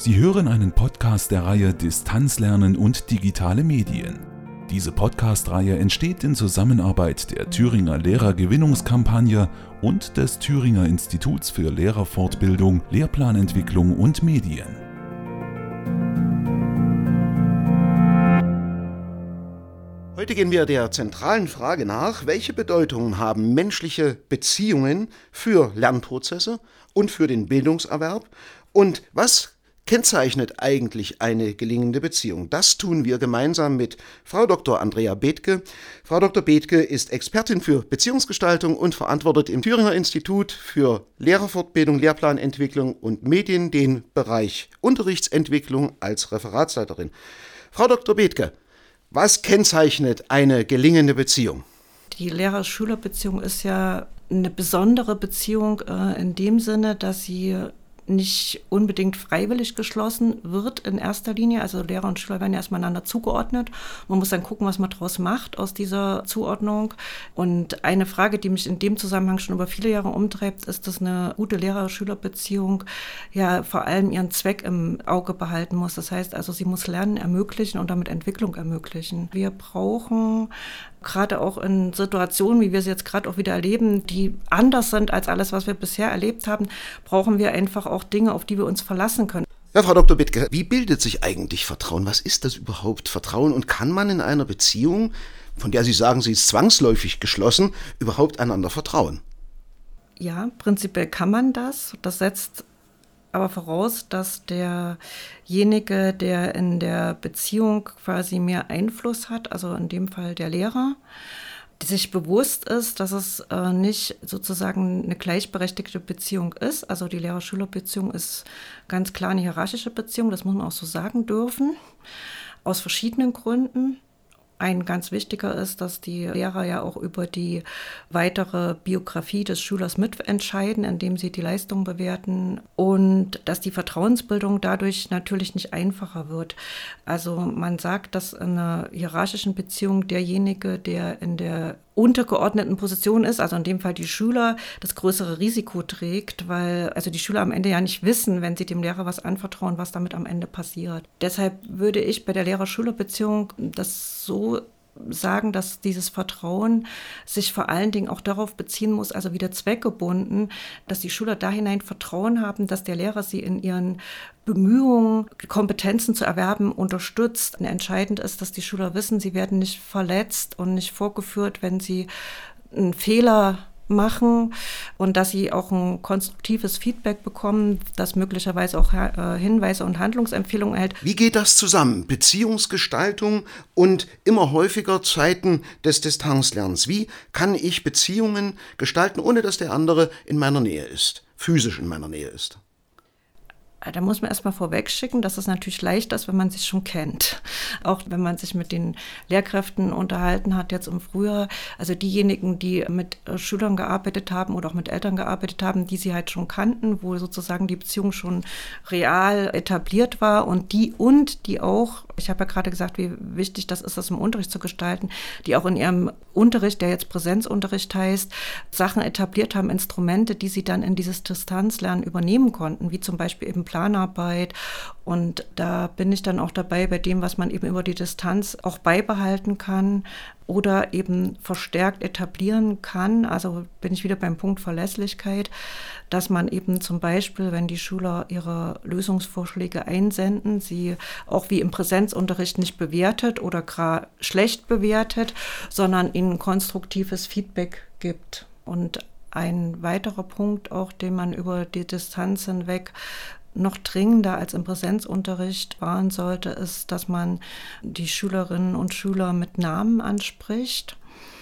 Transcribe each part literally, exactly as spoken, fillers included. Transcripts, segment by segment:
Sie hören einen Podcast der Reihe Distanzlernen und digitale Medien. Diese Podcast-Reihe entsteht in Zusammenarbeit der Thüringer Lehrergewinnungskampagne und des Thüringer Instituts für Lehrerfortbildung, Lehrplanentwicklung und Medien. Heute gehen wir der zentralen Frage nach, welche Bedeutung haben menschliche Beziehungen für Lernprozesse und für den Bildungserwerb und was kennzeichnet eigentlich eine gelingende Beziehung? Das tun wir gemeinsam mit Frau Doktor Andrea Bethke. Frau Doktor Bethke ist Expertin für Beziehungsgestaltung und verantwortet im Thüringer Institut für Lehrerfortbildung, Lehrplanentwicklung und Medien den Bereich Unterrichtsentwicklung als Referatsleiterin. Frau Doktor Bethke, was kennzeichnet eine gelingende Beziehung? Die Lehrer-Schüler-Beziehung ist ja eine besondere Beziehung äh, in dem Sinne, dass sie nicht unbedingt freiwillig geschlossen wird in erster Linie. Also Lehrer und Schüler werden ja erstmal einander zugeordnet. Man muss dann gucken, was man daraus macht aus dieser Zuordnung. Und eine Frage, die mich in dem Zusammenhang schon über viele Jahre umtreibt, ist, dass eine gute Lehrer-Schüler-Beziehung ja vor allem ihren Zweck im Auge behalten muss. Das heißt also, sie muss Lernen ermöglichen und damit Entwicklung ermöglichen. Wir brauchen gerade auch in Situationen, wie wir sie jetzt gerade auch wieder erleben, die anders sind als alles, was wir bisher erlebt haben, brauchen wir einfach auch Dinge, auf die wir uns verlassen können. Ja, Frau Doktor Bethke, wie bildet sich eigentlich Vertrauen? Was ist das überhaupt, Vertrauen? Und kann man in einer Beziehung, von der Sie sagen, sie ist zwangsläufig geschlossen, überhaupt einander vertrauen? Ja, prinzipiell kann man das. Das setzt aber voraus, dass derjenige, der in der Beziehung quasi mehr Einfluss hat, also in dem Fall der Lehrer, sich bewusst ist, dass es äh, nicht sozusagen eine gleichberechtigte Beziehung ist. Also die Lehrer-Schüler-Beziehung ist ganz klar eine hierarchische Beziehung, das muss man auch so sagen dürfen, aus verschiedenen Gründen. Ein ganz wichtiger ist, dass die Lehrer ja auch über die weitere Biografie des Schülers mitentscheiden, indem sie die Leistung bewerten und dass die Vertrauensbildung dadurch natürlich nicht einfacher wird. Also man sagt, dass in einer hierarchischen Beziehung derjenige, der in der untergeordneten Position ist, also in dem Fall die Schüler, das größere Risiko trägt, weil also die Schüler am Ende ja nicht wissen, wenn sie dem Lehrer was anvertrauen, was damit am Ende passiert. Deshalb würde ich bei der Lehrer-Schüler-Beziehung das so sagen, dass dieses Vertrauen sich vor allen Dingen auch darauf beziehen muss, also wieder zweckgebunden, dass die Schüler da hinein Vertrauen haben, dass der Lehrer sie in ihren Bemühungen, Kompetenzen zu erwerben, unterstützt. Und entscheidend ist, dass die Schüler wissen, sie werden nicht verletzt und nicht vorgeführt, wenn sie einen Fehler machen und dass sie auch ein konstruktives Feedback bekommen, das möglicherweise auch äh, Hinweise und Handlungsempfehlungen erhält. Wie geht das zusammen? Beziehungsgestaltung und immer häufiger Zeiten des Distanzlernens. Wie kann ich Beziehungen gestalten, ohne dass der andere in meiner Nähe ist, physisch in meiner Nähe ist? Da muss man erstmal vorweg schicken, dass es natürlich leicht ist, wenn man sich schon kennt. Auch wenn man sich mit den Lehrkräften unterhalten hat jetzt im Frühjahr. Also diejenigen, die mit Schülern gearbeitet haben oder auch mit Eltern gearbeitet haben, die sie halt schon kannten, wo sozusagen die Beziehung schon real etabliert war und die und die auch, ich habe ja gerade gesagt, wie wichtig das ist, das im Unterricht zu gestalten, die auch in ihrem Unterricht, der jetzt Präsenzunterricht heißt, Sachen etabliert haben, Instrumente, die sie dann in dieses Distanzlernen übernehmen konnten, wie zum Beispiel eben Planarbeit. Und da bin ich dann auch dabei bei dem, was man eben über die Distanz auch beibehalten kann oder eben verstärkt etablieren kann. Also bin ich wieder beim Punkt Verlässlichkeit, dass man eben zum Beispiel, wenn die Schüler ihre Lösungsvorschläge einsenden, sie auch wie im Präsenzunterricht nicht bewertet oder gar schlecht bewertet, sondern ihnen konstruktives Feedback gibt. Und ein weiterer Punkt auch, den man über die Distanz hinweg noch dringender als im Präsenzunterricht wahren sollte, ist, dass man die Schülerinnen und Schüler mit Namen anspricht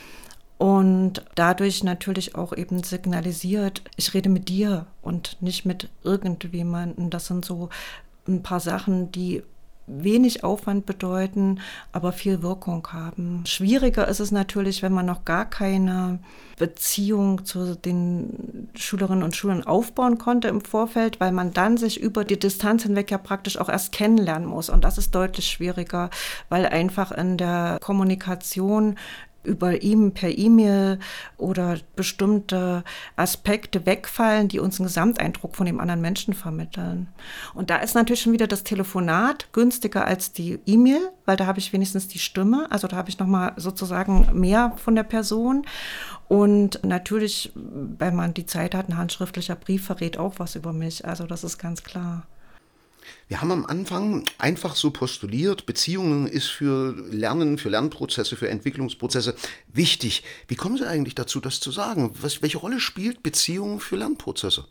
und dadurch natürlich auch eben signalisiert, ich rede mit dir und nicht mit irgendjemandem. Das sind so ein paar Sachen, die wenig Aufwand bedeuten, aber viel Wirkung haben. Schwieriger ist es natürlich, wenn man noch gar keine Beziehung zu den Schülerinnen und Schülern aufbauen konnte im Vorfeld, weil man dann sich über die Distanz hinweg ja praktisch auch erst kennenlernen muss. Und das ist deutlich schwieriger, weil einfach in der Kommunikation über ihm per E-Mail oder bestimmte Aspekte wegfallen, die uns einen Gesamteindruck von dem anderen Menschen vermitteln. Und da ist natürlich schon wieder das Telefonat günstiger als die E-Mail, weil da habe ich wenigstens die Stimme, also da habe ich nochmal sozusagen mehr von der Person. Und natürlich, wenn man die Zeit hat, ein handschriftlicher Brief verrät auch was über mich, also das ist ganz klar. Wir haben am Anfang einfach so postuliert, Beziehungen ist für Lernen, für Lernprozesse, für Entwicklungsprozesse wichtig. Wie kommen Sie eigentlich dazu, das zu sagen? Was, welche Rolle spielt Beziehung für Lernprozesse?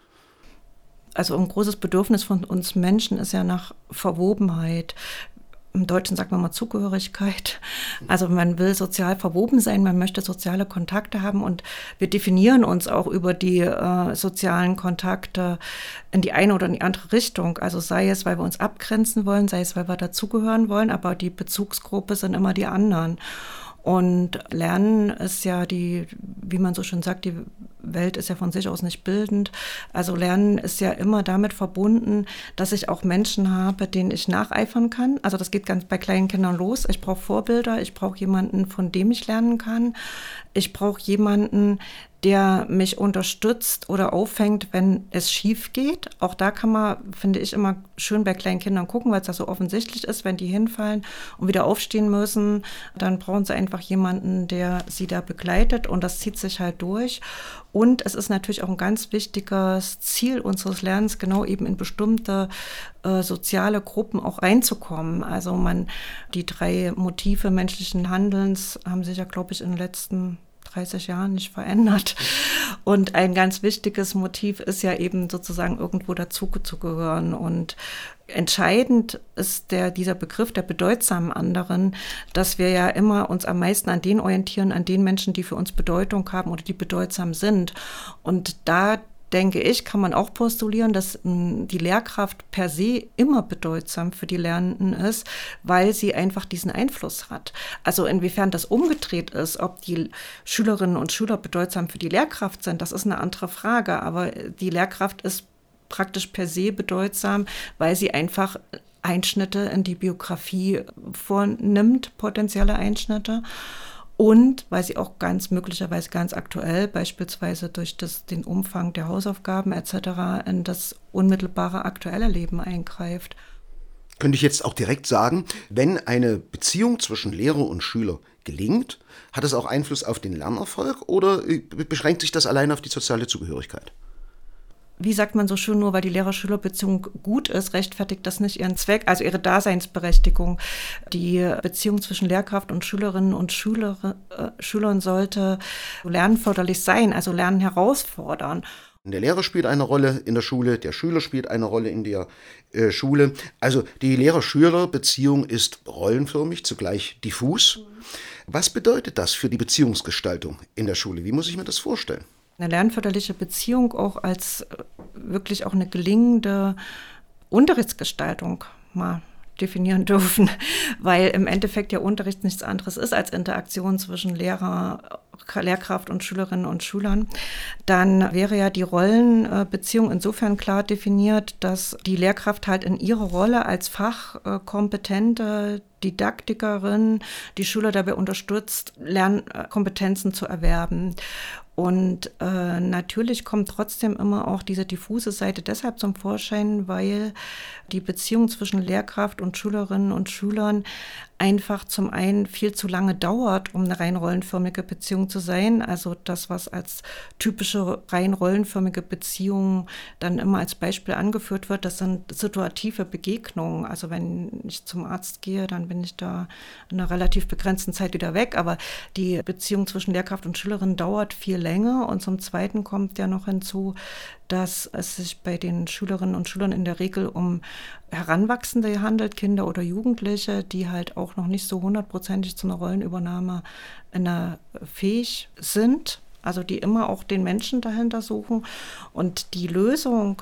Also ein großes Bedürfnis von uns Menschen ist ja nach Verwobenheit. Im Deutschen sagt man mal Zugehörigkeit. Also man will sozial verwoben sein, man möchte soziale Kontakte haben und wir definieren uns auch über die äh, sozialen Kontakte in die eine oder in die andere Richtung. Also sei es, weil wir uns abgrenzen wollen, sei es, weil wir dazugehören wollen, aber die Bezugsgruppe sind immer die anderen. Und Lernen ist ja die, wie man so schön sagt, die Welt ist ja von sich aus nicht bildend. Also Lernen ist ja immer damit verbunden, dass ich auch Menschen habe, denen ich nacheifern kann. Also das geht ganz bei kleinen Kindern los. Ich brauche Vorbilder, ich brauche jemanden, von dem ich lernen kann. Ich brauche jemanden, der mich unterstützt oder auffängt, wenn es schief geht. Auch da kann man, finde ich, immer schön bei kleinen Kindern gucken, weil es ja so offensichtlich ist, wenn die hinfallen und wieder aufstehen müssen, dann brauchen sie einfach jemanden, der sie da begleitet und das zieht sich halt durch. Und es ist natürlich auch ein ganz wichtiges Ziel unseres Lernens, genau eben in bestimmte äh, soziale Gruppen auch reinzukommen. Also man, die drei Motive menschlichen Handelns haben sich ja, glaube ich, in den letzten dreißig Jahren nicht verändert. Und ein ganz wichtiges Motiv ist ja eben sozusagen irgendwo dazu zu gehören. Und entscheidend ist der, dieser Begriff der bedeutsamen anderen, dass wir ja immer uns am meisten an den orientieren, an den Menschen, die für uns Bedeutung haben oder die bedeutsam sind. Und da denke ich, kann man auch postulieren, dass mh, die Lehrkraft per se immer bedeutsam für die Lernenden ist, weil sie einfach diesen Einfluss hat. Also inwiefern das umgedreht ist, ob die Schülerinnen und Schüler bedeutsam für die Lehrkraft sind, das ist eine andere Frage. Aber die Lehrkraft ist praktisch per se bedeutsam, weil sie einfach Einschnitte in die Biografie vornimmt, potenzielle Einschnitte. Und weil sie auch ganz möglicherweise ganz aktuell, beispielsweise durch das, den Umfang der Hausaufgaben et cetera, in das unmittelbare aktuelle Leben eingreift. Könnte ich jetzt auch direkt sagen, wenn eine Beziehung zwischen Lehrer und Schüler gelingt, hat es auch Einfluss auf den Lernerfolg oder beschränkt sich das allein auf die soziale Zugehörigkeit? Wie sagt man so schön, nur weil die Lehrer-Schüler-Beziehung gut ist, rechtfertigt das nicht ihren Zweck, also ihre Daseinsberechtigung. Die Beziehung zwischen Lehrkraft und Schülerinnen und Schüler, äh, Schülern sollte lernförderlich sein, also Lernen herausfordern. Der Lehrer spielt eine Rolle in der Schule, der Schüler spielt eine Rolle in der äh, Schule. Also die Lehrer-Schüler-Beziehung ist rollenförmig, zugleich diffus. Was bedeutet das für die Beziehungsgestaltung in der Schule? Wie muss ich mir das vorstellen? Eine lernförderliche Beziehung auch als wirklich auch eine gelingende Unterrichtsgestaltung mal definieren dürfen, weil im Endeffekt ja Unterricht nichts anderes ist als Interaktion zwischen Lehrer, Lehrkraft und Schülerinnen und Schülern, dann wäre ja die Rollenbeziehung insofern klar definiert, dass die Lehrkraft halt in ihrer Rolle als fachkompetente Didaktikerin die Schüler dabei unterstützt, Lernkompetenzen zu erwerben. Und äh, natürlich kommt trotzdem immer auch diese diffuse Seite deshalb zum Vorschein, weil die Beziehung zwischen Lehrkraft und Schülerinnen und Schülern einfach zum einen viel zu lange dauert, um eine rein rollenförmige Beziehung zu sein. Also das, was als typische rein rollenförmige Beziehung dann immer als Beispiel angeführt wird, das sind situative Begegnungen. Also wenn ich zum Arzt gehe, dann bin ich da in einer relativ begrenzten Zeit wieder weg. Aber die Beziehung zwischen Lehrkraft und Schülerin dauert viel länger. Und zum Zweiten kommt ja noch hinzu, dass es sich bei den Schülerinnen und Schülern in der Regel um Heranwachsende handelt, Kinder oder Jugendliche, die halt auch noch nicht so hundertprozentig zu einer Rollenübernahme eine, fähig sind, also die immer auch den Menschen dahinter suchen. Und die Lösung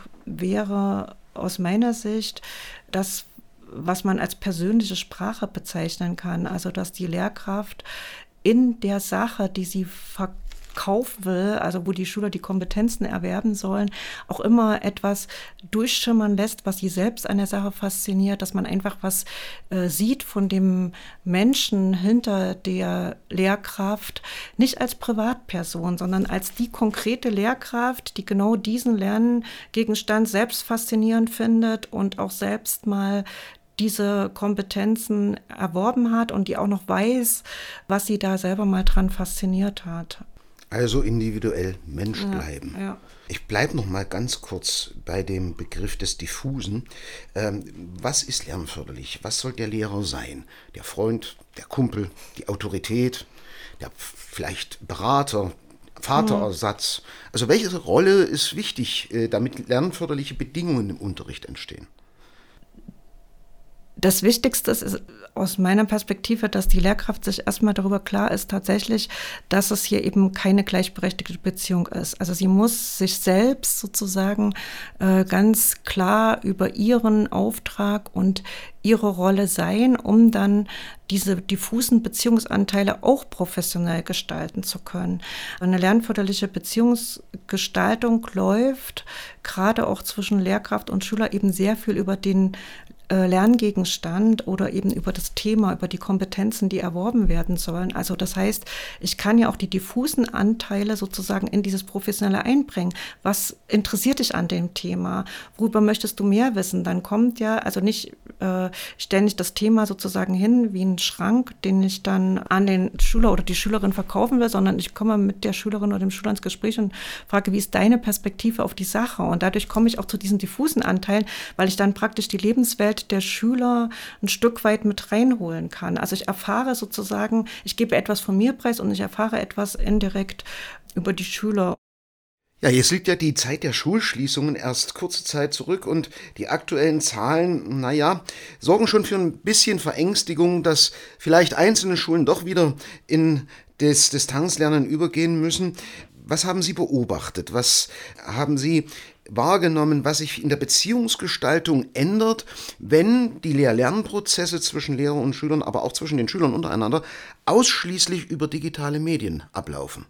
wäre aus meiner Sicht das, was man als persönliche Sprache bezeichnen kann, also dass die Lehrkraft in der Sache, die sie verkauft, kaufen will, also wo die Schüler die Kompetenzen erwerben sollen, auch immer etwas durchschimmern lässt, was sie selbst an der Sache fasziniert, dass man einfach was äh, sieht von dem Menschen hinter der Lehrkraft, nicht als Privatperson, sondern als die konkrete Lehrkraft, die genau diesen Lerngegenstand selbst faszinierend findet und auch selbst mal diese Kompetenzen erworben hat und die auch noch weiß, was sie da selber mal dran fasziniert hat. Also individuell Mensch bleiben. Ja, ja. Ich bleibe noch mal ganz kurz bei dem Begriff des Diffusen. Ähm, was ist lernförderlich? Was soll der Lehrer sein? Der Freund, der Kumpel, die Autorität, der vielleicht Berater, Vaterersatz. Mhm. Also welche Rolle ist wichtig, äh, damit lernförderliche Bedingungen im Unterricht entstehen? Das Wichtigste ist aus meiner Perspektive, dass die Lehrkraft sich erstmal darüber klar ist, tatsächlich, dass es hier eben keine gleichberechtigte Beziehung ist. Also sie muss sich selbst sozusagen äh, ganz klar über ihren Auftrag und ihre Rolle sein, um dann diese diffusen Beziehungsanteile auch professionell gestalten zu können. Eine lernförderliche Beziehungsgestaltung läuft gerade auch zwischen Lehrkraft und Schüler eben sehr viel über den Lerngegenstand oder eben über das Thema, über die Kompetenzen, die erworben werden sollen. Also das heißt, ich kann ja auch die diffusen Anteile sozusagen in dieses Professionelle einbringen. Was interessiert dich an dem Thema? Worüber möchtest du mehr wissen? Dann kommt ja, also nicht äh, ständig das Thema sozusagen hin wie ein Schrank, den ich dann an den Schüler oder die Schülerin verkaufen will, sondern ich komme mit der Schülerin oder dem Schüler ins Gespräch und frage, wie ist deine Perspektive auf die Sache? Und dadurch komme ich auch zu diesen diffusen Anteilen, weil ich dann praktisch die Lebenswelt der Schüler ein Stück weit mit reinholen kann. Also ich erfahre sozusagen, ich gebe etwas von mir preis und ich erfahre etwas indirekt über die Schüler. Ja, jetzt liegt ja die Zeit der Schulschließungen erst kurze Zeit zurück und die aktuellen Zahlen, naja, sorgen schon für ein bisschen Verängstigung, dass vielleicht einzelne Schulen doch wieder in das Distanzlernen übergehen müssen. Was haben Sie beobachtet? Was haben Sie wahrgenommen, was sich in der Beziehungsgestaltung ändert, wenn die Lehr-Lernprozesse zwischen Lehrer und Schülern, aber auch zwischen den Schülern untereinander, ausschließlich über digitale Medien ablaufen?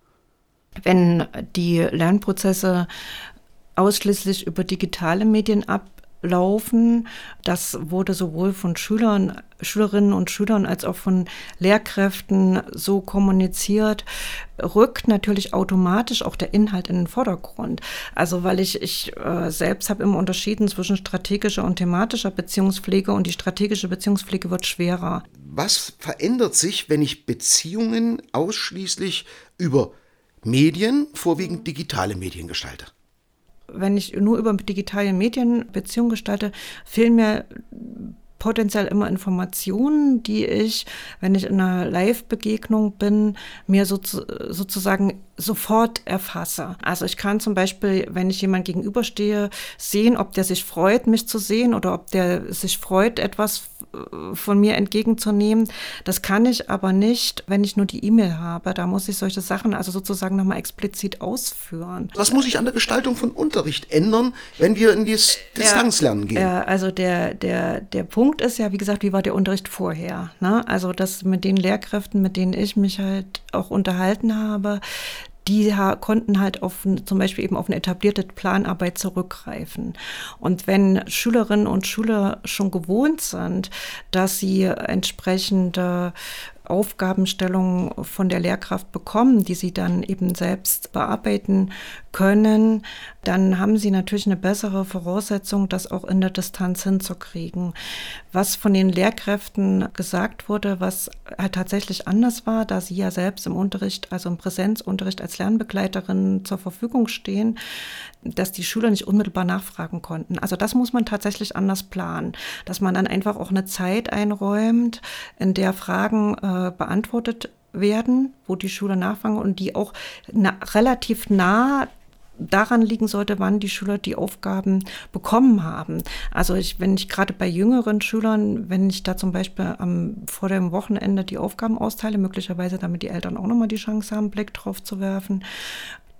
Wenn die Lernprozesse ausschließlich über digitale Medien ablaufen, laufen. Das wurde sowohl von Schülern, Schülerinnen und Schülern als auch von Lehrkräften so kommuniziert, rückt natürlich automatisch auch der Inhalt in den Vordergrund. Also weil ich, ich äh, selbst habe immer unterschieden zwischen strategischer und thematischer Beziehungspflege und die strategische Beziehungspflege wird schwerer. Was verändert sich, wenn ich Beziehungen ausschließlich über Medien, vorwiegend digitale Medien gestalte? Wenn ich nur über digitale Medien Beziehungen gestalte, fehlen mir potenziell immer Informationen, die ich, wenn ich in einer Live-Begegnung bin, mir so, sozusagen sofort erfasse. Also ich kann zum Beispiel, wenn ich jemand gegenüberstehe, sehen, ob der sich freut, mich zu sehen oder ob der sich freut, etwas von mir entgegenzunehmen. Das kann ich aber nicht, wenn ich nur die E-Mail habe. Da muss ich solche Sachen also sozusagen nochmal explizit ausführen. Was muss sich an der Gestaltung von Unterricht ändern, wenn wir in das Distanzlernen gehen? Ja, also der, der, der Punkt ist ja, wie gesagt, wie war der Unterricht vorher? Ne? Also das mit den Lehrkräften, mit denen ich mich halt auch unterhalten habe, die ha- konnten halt auf zum Beispiel eben auf eine etablierte Planarbeit zurückgreifen. Und wenn Schülerinnen und Schüler schon gewohnt sind, dass sie entsprechende Aufgabenstellungen von der Lehrkraft bekommen, die sie dann eben selbst bearbeiten können, dann haben sie natürlich eine bessere Voraussetzung, das auch in der Distanz hinzukriegen. Was von den Lehrkräften gesagt wurde, was halt tatsächlich anders war, da sie ja selbst im Unterricht, also im Präsenzunterricht als Lernbegleiterin zur Verfügung stehen, dass die Schüler nicht unmittelbar nachfragen konnten. Also das muss man tatsächlich anders planen, dass man dann einfach auch eine Zeit einräumt, in der Fragen äh, beantwortet werden, wo die Schüler nachfragen und die auch na, relativ nah daran liegen sollte, wann die Schüler die Aufgaben bekommen haben. Also ich, wenn ich gerade bei jüngeren Schülern, wenn ich da zum Beispiel am, vor dem Wochenende die Aufgaben austeile, möglicherweise damit die Eltern auch nochmal die Chance haben, einen Blick drauf zu werfen,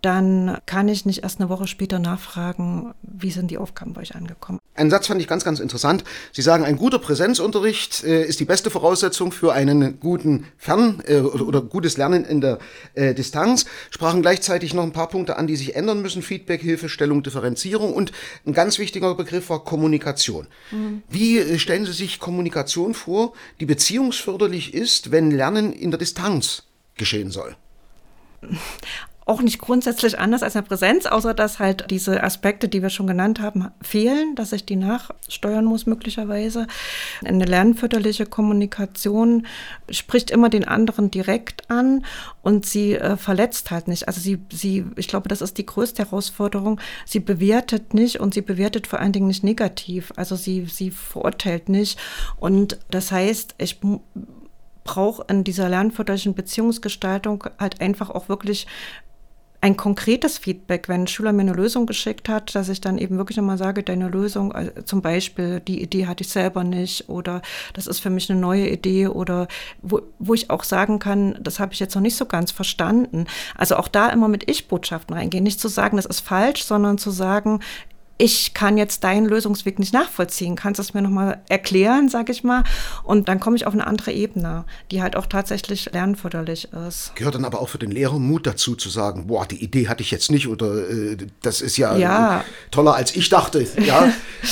dann kann ich nicht erst eine Woche später nachfragen, wie sind die Aufgaben bei euch angekommen. Einen Satz fand ich ganz, ganz interessant. Sie sagen, ein guter Präsenzunterricht äh, ist die beste Voraussetzung für einen guten Fern- äh, oder, oder gutes Lernen in der äh, Distanz. Sprachen gleichzeitig noch ein paar Punkte an, die sich ändern müssen. Feedback, Hilfestellung, Differenzierung und ein ganz wichtiger Begriff war Kommunikation. Mhm. Wie äh, stellen Sie sich Kommunikation vor, die beziehungsförderlich ist, wenn Lernen in der Distanz geschehen soll? Auch nicht grundsätzlich anders als in der Präsenz, außer dass halt diese Aspekte, die wir schon genannt haben, fehlen, dass ich die nachsteuern muss möglicherweise. Eine lernförderliche Kommunikation spricht immer den anderen direkt an und sie äh, verletzt halt nicht. Also sie, sie, ich glaube, das ist die größte Herausforderung. Sie bewertet nicht und sie bewertet vor allen Dingen nicht negativ. Also sie, sie verurteilt nicht. Und das heißt, ich brauche in dieser lernförderlichen Beziehungsgestaltung halt einfach auch wirklich ein konkretes Feedback, wenn ein Schüler mir eine Lösung geschickt hat, dass ich dann eben wirklich nochmal sage, deine Lösung, also zum Beispiel, die Idee hatte ich selber nicht oder das ist für mich eine neue Idee oder wo, wo ich auch sagen kann, das habe ich jetzt noch nicht so ganz verstanden. Also auch da immer mit Ich-Botschaften reingehen, nicht zu sagen, das ist falsch, sondern zu sagen, ich kann jetzt deinen Lösungsweg nicht nachvollziehen. Kannst du es mir nochmal erklären, sage ich mal? Und dann komme ich auf eine andere Ebene, die halt auch tatsächlich lernförderlich ist. Gehört dann aber auch für den Lehrer Mut dazu, zu sagen, boah, die Idee hatte ich jetzt nicht oder äh, das ist ja, ja. Äh, toller, als ich dachte. Ja.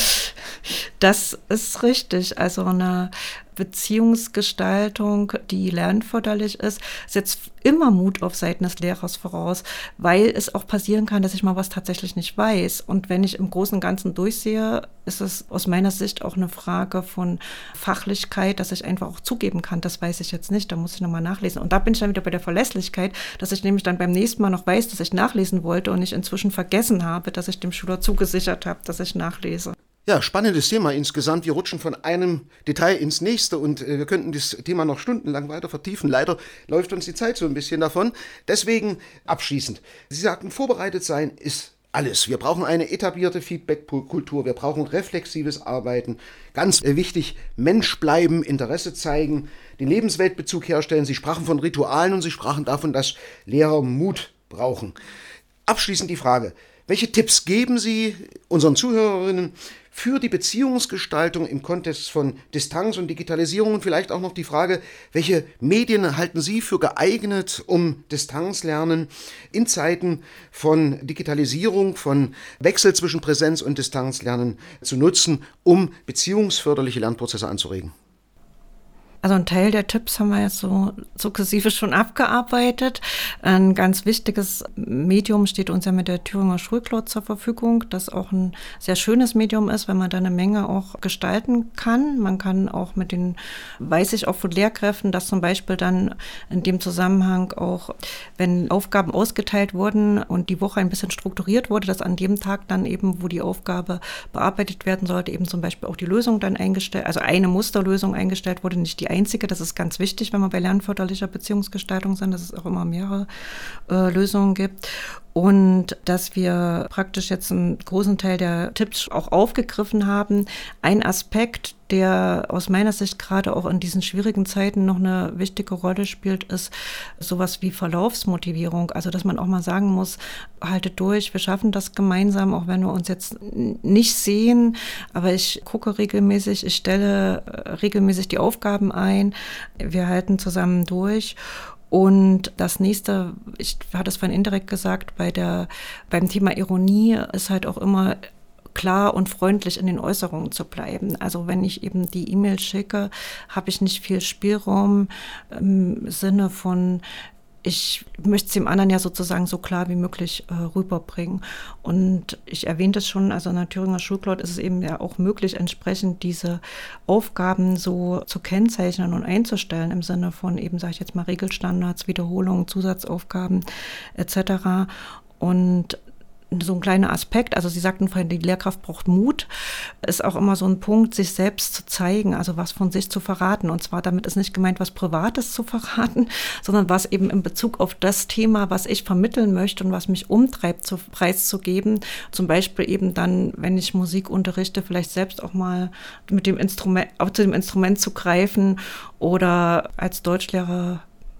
Das ist richtig. Also eine Beziehungsgestaltung, die lernförderlich ist, setzt immer Mut auf Seiten des Lehrers voraus, weil es auch passieren kann, dass ich mal was tatsächlich nicht weiß. Und wenn ich im Großen und Ganzen durchsehe, ist es aus meiner Sicht auch eine Frage von Fachlichkeit, dass ich einfach auch zugeben kann, das weiß ich jetzt nicht, da muss ich nochmal nachlesen. Und da bin ich dann wieder bei der Verlässlichkeit, dass ich nämlich dann beim nächsten Mal noch weiß, dass ich nachlesen wollte und ich inzwischen vergessen habe, dass ich dem Schüler zugesichert habe, dass ich nachlese. Ja, spannendes Thema insgesamt. Wir rutschen von einem Detail ins nächste und äh, wir könnten das Thema noch stundenlang weiter vertiefen. Leider läuft uns die Zeit so ein bisschen davon. Deswegen abschließend. Sie sagten, vorbereitet sein ist alles. Wir brauchen eine etablierte Feedback-Kultur. Wir brauchen reflexives Arbeiten. Ganz äh, wichtig, Mensch bleiben, Interesse zeigen, den Lebensweltbezug herstellen. Sie sprachen von Ritualen und Sie sprachen davon, dass Lehrer Mut brauchen. Abschließend die Frage, welche Tipps geben Sie unseren Zuhörerinnen für die Beziehungsgestaltung im Kontext von Distanz und Digitalisierung? Und vielleicht auch noch die Frage, welche Medien halten Sie für geeignet, um Distanzlernen in Zeiten von Digitalisierung, von Wechsel zwischen Präsenz- und Distanzlernen zu nutzen, um beziehungsförderliche Lernprozesse anzuregen? Also ein Teil der Tipps haben wir jetzt so sukzessive schon abgearbeitet. Ein ganz wichtiges Medium steht uns ja mit der Thüringer Schulcloud zur Verfügung, das auch ein sehr schönes Medium ist, weil man da eine Menge auch gestalten kann. Man kann auch mit den, weiß ich auch von Lehrkräften, dass zum Beispiel dann in dem Zusammenhang auch, wenn Aufgaben ausgeteilt wurden und die Woche ein bisschen strukturiert wurde, dass an dem Tag dann eben, wo die Aufgabe bearbeitet werden sollte, eben zum Beispiel auch die Lösung dann eingestellt, also eine Musterlösung eingestellt wurde, nicht die einzige. Das ist ganz wichtig, wenn wir bei lernförderlicher Beziehungsgestaltung sind, dass es auch immer mehrere äh, Lösungen gibt. Und dass wir praktisch jetzt einen großen Teil der Tipps auch aufgegriffen haben. Ein Aspekt, der aus meiner Sicht gerade auch in diesen schwierigen Zeiten noch eine wichtige Rolle spielt, ist sowas wie Verlaufsmotivierung. Also dass man auch mal sagen muss, haltet durch, wir schaffen das gemeinsam, auch wenn wir uns jetzt nicht sehen. Aber ich gucke regelmäßig, ich stelle regelmäßig die Aufgaben ein, wir halten zusammen durch. Und das nächste, ich hatte es vorhin indirekt gesagt, bei der, beim Thema Ironie ist halt auch immer klar und freundlich in den Äußerungen zu bleiben. Also wenn ich eben die E-Mail schicke, habe ich nicht viel Spielraum im Sinne von, ich möchte es dem anderen ja sozusagen so klar wie möglich äh, rüberbringen. Und ich erwähnte es schon, also in der Thüringer Schulcloud ist es eben ja auch möglich, entsprechend diese Aufgaben so zu kennzeichnen und einzustellen, im Sinne von eben, sage ich jetzt mal, Regelstandards, Wiederholungen, Zusatzaufgaben et cetera. Und so ein kleiner Aspekt, also Sie sagten vorhin, die Lehrkraft braucht Mut, ist auch immer so ein Punkt, sich selbst zu zeigen, also was von sich zu verraten. Und zwar damit ist nicht gemeint, was Privates zu verraten, sondern was eben in Bezug auf das Thema, was ich vermitteln möchte und was mich umtreibt, zu preiszugeben. Zum Beispiel eben dann, wenn ich Musik unterrichte, vielleicht selbst auch mal mit dem Instrument, auch zu dem Instrument zu greifen oder als Deutschlehrer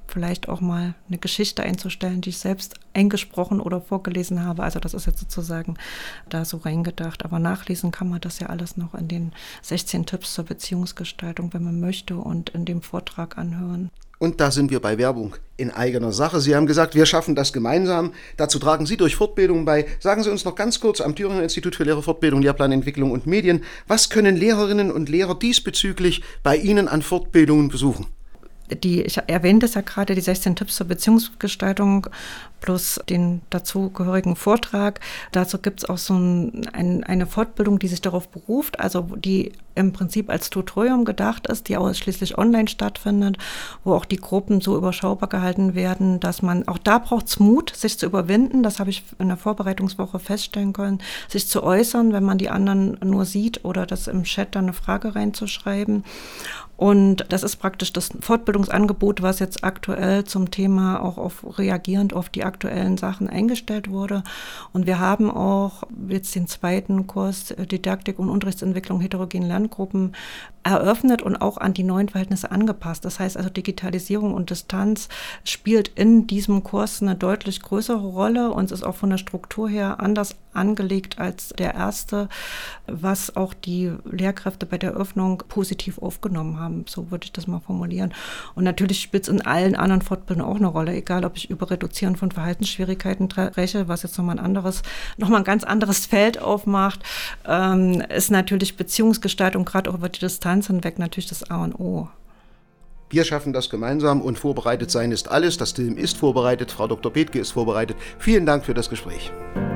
vielleicht auch mal eine Geschichte einzustellen, die ich selbst eingesprochen oder vorgelesen habe. Also das ist jetzt sozusagen da so reingedacht. Aber nachlesen kann man das ja alles noch in den sechzehn Tipps zur Beziehungsgestaltung, wenn man möchte, und in dem Vortrag anhören. Und da sind wir bei Werbung in eigener Sache. Sie haben gesagt, wir schaffen das gemeinsam. Dazu tragen Sie durch Fortbildungen bei. Sagen Sie uns noch ganz kurz am Thüringer Institut für Lehrerfortbildung, Lehrplanentwicklung und Medien, was können Lehrerinnen und Lehrer diesbezüglich bei Ihnen an Fortbildungen besuchen? Die, ich erwähnte es ja gerade, die sechzehn Tipps zur Beziehungsgestaltung plus den dazugehörigen Vortrag. Dazu gibt es auch so ein, ein, eine Fortbildung, die sich darauf beruft, also die im Prinzip als Tutorium gedacht ist, die ausschließlich online stattfindet, wo auch die Gruppen so überschaubar gehalten werden, dass man, auch da braucht es Mut, sich zu überwinden, das habe ich in der Vorbereitungswoche feststellen können, sich zu äußern, wenn man die anderen nur sieht oder das im Chat dann eine Frage reinzuschreiben. Und das ist praktisch das Fortbildungsangebot, was jetzt aktuell zum Thema auch auf reagierend auf die aktuellen Sachen eingestellt wurde. Und wir haben auch jetzt den zweiten Kurs Didaktik und Unterrichtsentwicklung heterogenen Lerngruppen eröffnet und auch an die neuen Verhältnisse angepasst. Das heißt also, Digitalisierung und Distanz spielt in diesem Kurs eine deutlich größere Rolle und es ist auch von der Struktur her anders angelegt als der erste, was auch die Lehrkräfte bei der Eröffnung positiv aufgenommen haben. So würde ich das mal formulieren. Und natürlich spielt es in allen anderen Fortbildungen auch eine Rolle, egal ob ich über Reduzieren von Verhaltensschwierigkeiten spreche, was jetzt nochmal ein anderes, nochmal ein ganz anderes Feld aufmacht, ähm, ist natürlich Beziehungsgestaltung, gerade auch über die Distanz hinweg, natürlich das A und O. Wir schaffen das gemeinsam und vorbereitet sein ist alles. Das Team ist vorbereitet, Frau Doktor Bethke ist vorbereitet. Vielen Dank für das Gespräch.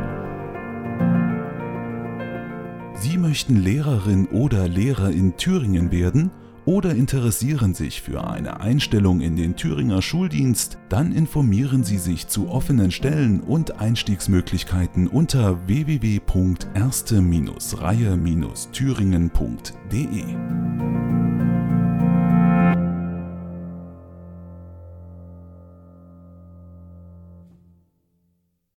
Sie möchten Lehrerin oder Lehrer in Thüringen werden oder interessieren sich für eine Einstellung in den Thüringer Schuldienst? Dann informieren Sie sich zu offenen Stellen und Einstiegsmöglichkeiten unter w w w punkt erste Reihe Thüringen punkt de.